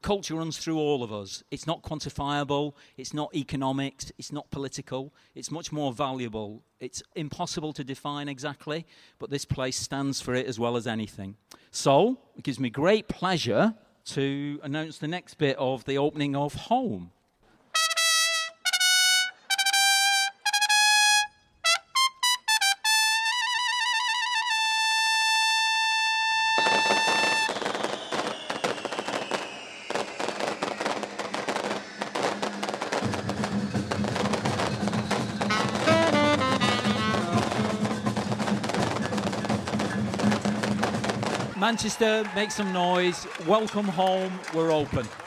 culture runs through all of us. It's not quantifiable, it's not economics, it's not political, it's much more valuable. It's impossible to define exactly, but this place stands for it as well as anything. So, it gives me great pleasure to announce the next bit of the opening of Home. Manchester, make some noise. Welcome home. We're open.